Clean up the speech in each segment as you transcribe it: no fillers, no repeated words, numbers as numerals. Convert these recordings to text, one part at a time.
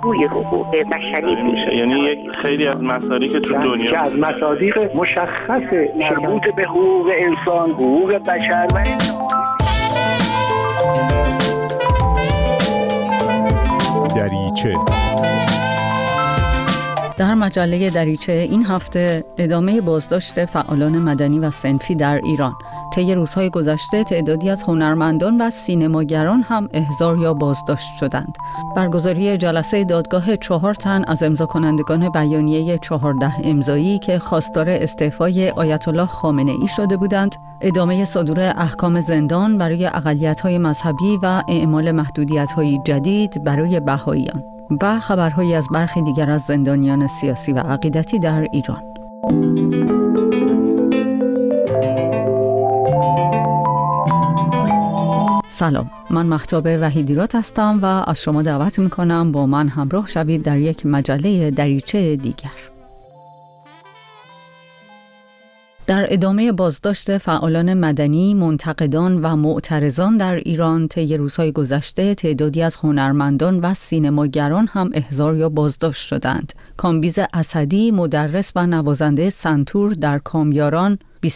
بازگوی حقوق بشری میشه. یعنی یک خیلی از مصادیق تو دنیا از مصادیق مشخص مربوط به حقوق انسان، حقوق بشر و دریچه. در مجله دریچه این هفته ادامه بازداشت فعالان مدنی و صنفی در ایران. طی روزهای گذشته تعدادی از هنرمندان و سینماگران هم احضار یا بازداشت شدند. برگزاری جلسه دادگاه 4 تن از امضا کنندگان بیانیه 14 امضایی که خواستار استعفای آیت الله خامنه ای شده بودند، ادامه صدور احکام زندان برای اقلیت‌های مذهبی و اعمال محدودیت‌های جدید برای بهائیان و خبرهایی از برخی دیگر از زندانیان سیاسی و عقیدتی در ایران. سلام، من مهتاب وحیدیراد هستم و از شما دعوت میکنم با من همراه شوید در یک مجله دریچه دیگر. در ادامه بازداشت فعالان مدنی، منتقدان و معترضان در ایران طی روزهای گذشته تعدادی از هنرمندان و سینماگران هم احضار یا بازداشت شدند. کامبیز اسدی، مدرس و نوازنده سنتور در کامیاران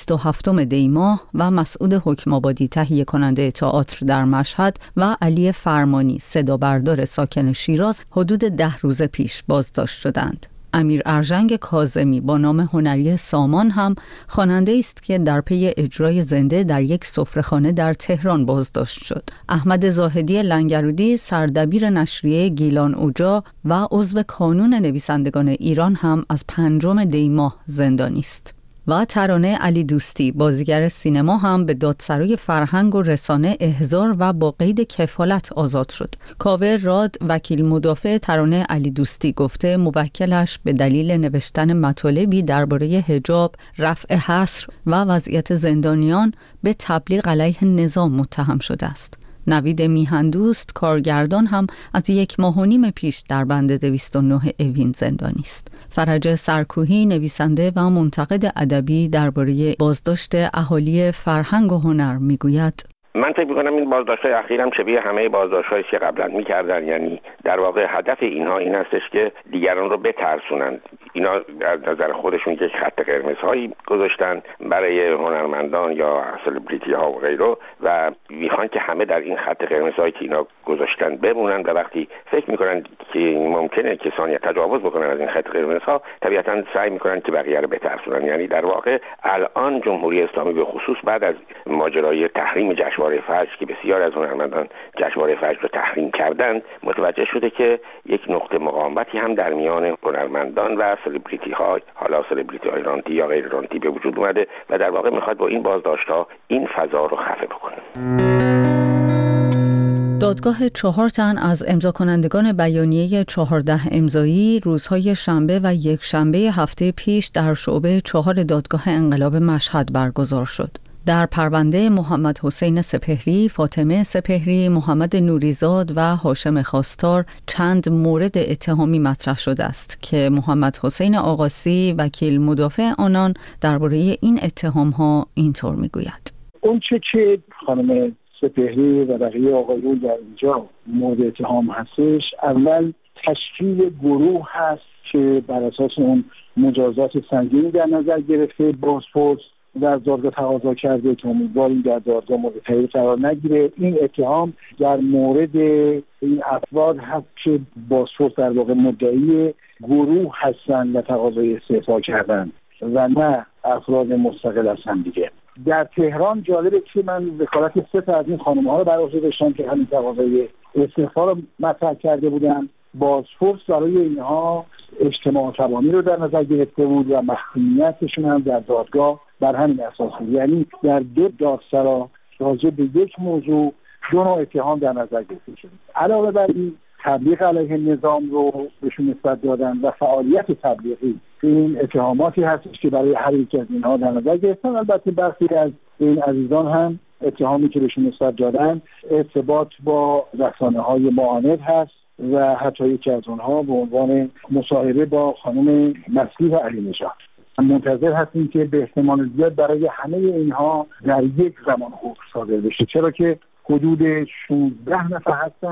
27 دی ماه و مسعود حکم‌آبادی تهیه کننده تئاتر در مشهد و علی فرمانی صدابردار ساکن شیراز حدود 10 روز پیش بازداشت شدند. امیر ارژنگ کاظمی با نام هنری سامان هم خواننده است که در پی اجرای زنده در یک سفره‌خانه در تهران بازداشت شد. احمد زاهدی لنگرودی سردبیر نشریه گیلان اوجا و عضو کانون نویسندگان ایران هم از 5 دی ماه زندانی است. و ترانه علی دوستی بازیگر سینما هم به دادسرای فرهنگ و رسانه احضار و با قید کفالت آزاد شد. کاوه راد، وکیل مدافع ترانه علی دوستی، گفته موکلش به دلیل نوشتن مطالبی درباره حجاب، رفع حصر و وضعیت زندانیان به تبلیغ علیه نظام متهم شده است. نوید میهندوست کارگردان هم از 1.5 ماه پیش در بند 209 اوین زندانی است. فرج سرکوهی نویسنده و منتقد ادبی درباره بازداشت اهالی فرهنگ و هنر میگوید: من فکر می‌کنم این بازداشت‌های اخیرم شبیه همه بازداشت‌هایی که قبلا می‌کردن، یعنی در واقع هدف اینها این هستش که دیگران رو بترسونن. اینا از نظر خودشون یک خط قرمزهایی گذاشتن برای هنرمندان یا سلبریتی‌ها و غیره و می‌خوان که همه در این خط قرمزهایی که اینا گذاشتن بمونن و وقتی فکر می‌کنن که ممکنه کسانی تجاوز بکنن از این خط قرمزها، طبیعتاً سعی می‌کنن که بقیه رو بترسونن. یعنی در واقع الان جمهوری اسلامی به خصوص بعد از ماجرای تحریم جشنواره فجر که بسیار از هنرمندان جشنواره فجر رو تحریم کردند، متوجه شده که یک نقطه مقاومتی هم در میان هنرمندان و سلبریتی ها، حالا سلبریتی های رانتی یا غیر رانتی، به وجود اومده و در واقع میخواد با این بازداشت ها این فضا رو خفه بکنه. دادگاه 4 تن از امضا کنندگان بیانیه 14 امضایی روزهای شنبه و یکشنبه هفته پیش در شعبه 4 دادگاه انقلاب مشهد برگزار شد. در پرونده محمد حسین سپهری، فاطمه سپهری، محمد نوریزاد و هاشم خواستار چند مورد اتهامی مطرح شده است که محمد حسین آقاسی وکیل مدافع آنان درباره این اتهام‌ها اینطور میگوید: اون چه که خانم سپهری و بقیه آقایون در اینجا مورد اتهام هستش، اول تشکیل گروه هست که بر اساس اون مجازات سنگینی در نظر گرفته بازپرس در دادگاه تقاضا کرده که امیدواریم در دادگاه مورد تایید قرار نگیره. این اتهام در مورد این افراد هست که بازپرس در واقع مدعی گروه هستند و تقاضای استعفا کردن و نه افراد مستقل از هم دیگه. در تهران جالبه که من وکالت 3 تا از این خانم‌ها رو بر عهده داشتم که همین تقاضای استعفا رو مطرح کرده بودن. بازپرس برای اینها اجتماع شبانی رو در نظر گرفته بود و محکومیتشون هم در دادگاه بر همین اساس بود. یعنی در 2 دادسرا راجع به یک موضوع 2 نوع اتهام در نظر گرفته شد. علاوه بر این تبلیغ علیه نظام رو بهشون نسبت دادن و فعالیت تبلیغی. این اتهاماتی هستش که برای هر یک از اینها در نظر گرفتن. البته برخی از این عزیزان هم اتهامی که بهشون نسبت دادن ارتباط با رسانه‌های معاند هست و حتی یکی از اونها به عنوان مصاحبه با خانم مسیح علی نژاد. منتظر هستیم که به احتمال زیاد برای همه اینها در یک زمان حکم صادر بشه، چرا که حدود 16 نفر هستن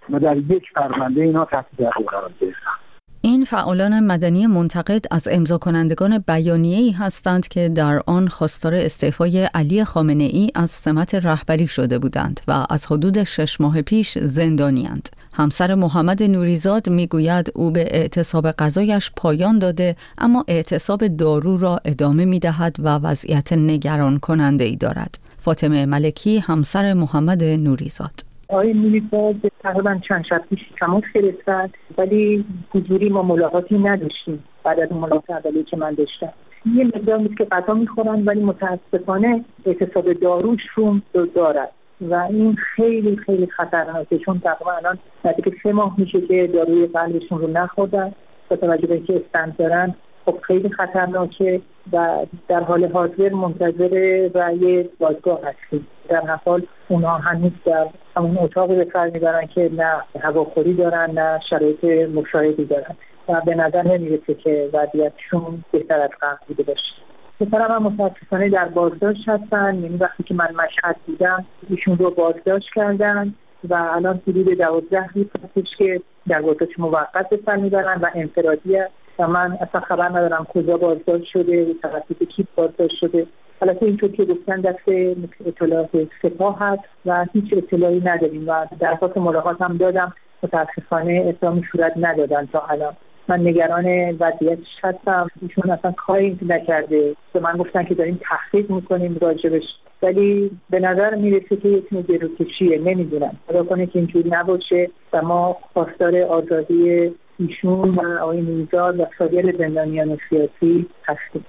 و در یک پرونده اینا تحت دعوا قرار گرفتن. این فعالان مدنی منتقد از امضا کنندگان بیانیه‌ای هستند که در آن خواستار استعفای علی خامنه‌ای از سمت رهبری شده بودند و از حدود 6 ماه پیش زندانی‌اند. همسر محمد نوریزاد میگوید او به اعتصاب غذایش پایان داده، اما اعتصاب دارو را ادامه می‌دهد و وضعیت نگران کننده‌ای دارد. فاطمه ملکی، همسر محمد نوریزاد: آقای نوریزاد تقریبا چند شب پیش تماس گرفتن، ولی حضوری ما ملاقاتی نداشتیم. بعد از ملاقات اولی که من داشتم یه مقدار نیست که غذا میخورن، ولی متاسفانه اعتصاب داروشون دارد و این خیلی خیلی خطرناکه، چون تقریبا الان نزدیک 3 ماه میشه که داروی قلبشون رو نخوردن با توجه به اینکه استنت دارن. خب خیلی خطرناکه و در حال حاضر منتظر رأی دادگاه هستیم. در هر حال اونها هنوز در همون اتاقی به سر میبرن که نه هواخوری دارن نه شرایط مشاهدی دارن و به نظر نمیرسه که وضعیتشون بهتر از قبل بوده باشه. پسرم هم متاسفانه در بازداشت هستن، یعنی وقتی که من مشهد بودم ایشون رو بازداشت کردن و الان حدود 12 روز هستش که در بازداشت موقت به سر میبرن و انفرادیه و من اصلا خبر ندارم کجا بازداشت شده و توسط کی بازداشت شده. البته اینطور که گفتن دست اطلاعات سپاه هست و هیچ اطلاعی نداریم و درخواست ملاقات هم دادم، متاسفانه اقدامی صورت ندادن تا الان. من نگران وضعیتش هستم. ایشون اصلا کاری نکرده، به من گفتن که داریم تحقیق میکنیم راجبش، ولی به نظر میرسه که یک نوع گروکشیه. نمیدونم، خدا کنه که اینجوری نباشه و ما خواستار آزادی ایشون و آقای نوریزاد و سایر زندانیان سیاسی هستیم.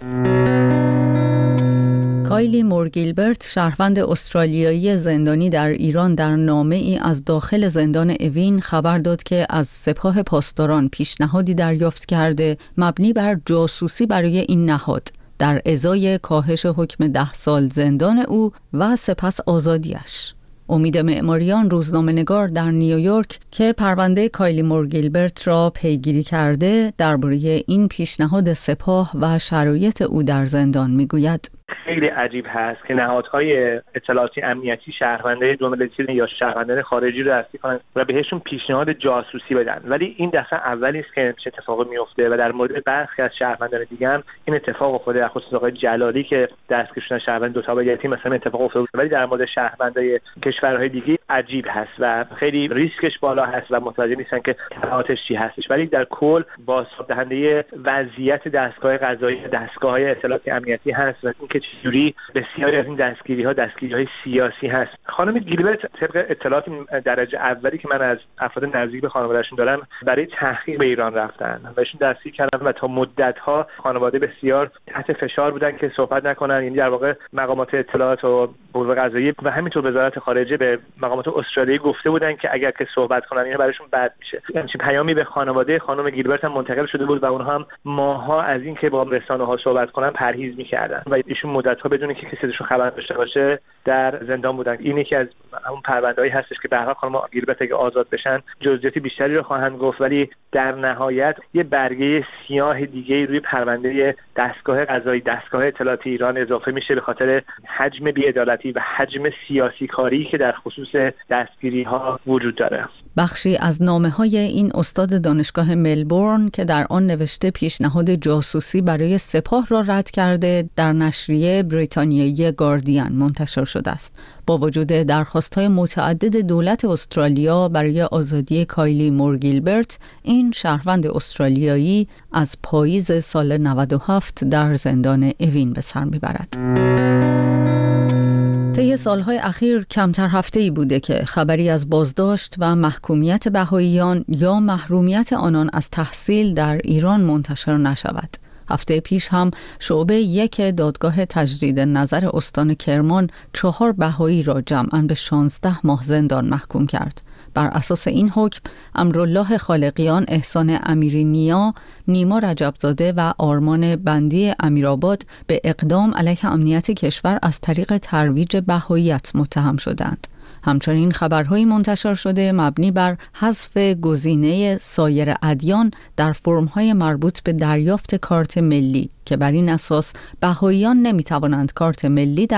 کایلی مورگیلبرت، شهروند استرالیایی زندانی در ایران، در نامه ای از داخل زندان اوین خبر داد که از سپاه پاسداران پیشنهادی دریافت کرده مبنی بر جاسوسی برای این نهاد در ازای کاهش حکم 10 سال زندان او و سپس آزادیش. امید معماریان، روزنامه‌نگار در نیویورک که پرونده کایلی مورگیلبرت را پیگیری کرده، درباره این پیشنهاد سپاه و شرایط او در زندان میگوید: خیلی عجیب هست که نهادهای اطلاعاتی امنیتی شهروندان دولتی یا شهروندان خارجی رو دستگیر کنن و بهشون پیشنهاد جاسوسی بدن، ولی این دفعه اولی است که چه اتفاقی میفته و در مورد برخی از شهروندان دیگه هم این اتفاق افتاده. در خصوص آقای جلالی که دستگیر شدن، شهروند دو تابعیتی مثلا اتفاق افتاده، ولی در مورد شهروندای کشورهای دیگه عجیب هست و خیلی ریسکش بالا هست و متوجه نیستن که تبعاتش چی هستش. ولی در کل بازتاب دهنده وضعیت دستگاه قضایی، دستگاه‌های اطلاعاتی امنیتی هست و اینکه چجوری بسیاری از این دستگیری‌های سیاسی هست. خانم گیلبرت طبق اطلاعات درجه اولی که من از افراد نزدیک به خانواده‌شون دارم برای تحقیق به ایران رفتن و ایشون دستگیر کردن و تا مدت‌ها خانواده بسیار تحت فشار بودن که صحبت نکنن. یعنی در واقع مقامات اطلاعات و قوه قضاییه و همینطور وزارت خارجه به مقامات استرالیایی گفته بودن که اگر که صحبت کنن اینا براشون بد میشه. یعنی پیامی به خانواده خانم گیلبرت هم منتقل شده بود و اونها هم ماها از این که با رسانه‌ها صحبت کنن پرهیز می‌کردن و ایشون مدت‌ها بدون که کسی ازشون خبر داشته باشه در زندان بودن. این یکی از اون پرونده‌ای هستش که به هر حال خانم گیلبرت اگه آزاد بشن جزئیات بیشتری رو خواهند گفت، ولی در نهایت یه برگه سیاه دیگه روی پرونده دستگاه قضایی، دستگاه اطلاعاتی ایران اضافه میشه به خاطر حجم بی‌عدالتی و حجم سیاسی کاری که در خصوص دستگیری‌ها وجود داره. بخشی از نامه‌های این استاد دانشگاه ملبورن که در آن نوشته پیشنهاد جاسوسی برای سپاه را رد کرده، در نشریه بریتانیایی گاردین منتشر شده است. با وجود درخواست‌های متعدد دولت استرالیا برای آزادی کایلی مورگیلبرت، این شهروند استرالیایی از پاییز سال 97 در زندان اوین به سر می‌برد. طی سالهای اخیر کمتر هفته‌ای بوده که خبری از بازداشت و محکومیت بهائیان یا محرومیت آنان از تحصیل در ایران منتشر نشود. هفته پیش هم شعبه 1 دادگاه تجدید نظر استان کرمان 4 بهایی را جمعاً به 16 ماه زندان محکوم کرد. بر اساس این حکم امرالله خالقیان، احسان امیری نیا، نیما رجبزاده و آرمان بندی امیرآباد به اقدام علیه امنیت کشور از طریق ترویج بهائیت متهم شدند. همچنین خبرهایی منتشر شده مبنی بر حذف گزینه سایر ادیان در فرم‌های مربوط به دریافت کارت ملی که بر این اساس بهائیان نمی‌توانند کارت ملی